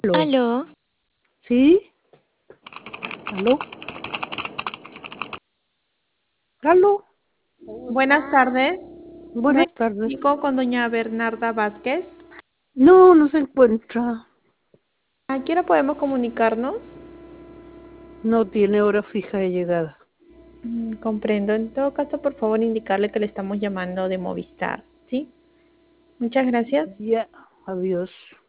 Aló. Aló, ¿Sí? ¿Aló? ¿Aló? Buenas tardes. Me Buenas tardes. comunico con doña Bernarda Vázquez. No, no se encuentra. ¿A qué hora podemos comunicarnos? No tiene hora fija de llegada. Comprendo. En todo caso, por favor, indicarle que le estamos llamando de Movistar, ¿sí? Muchas gracias. Ya, adiós.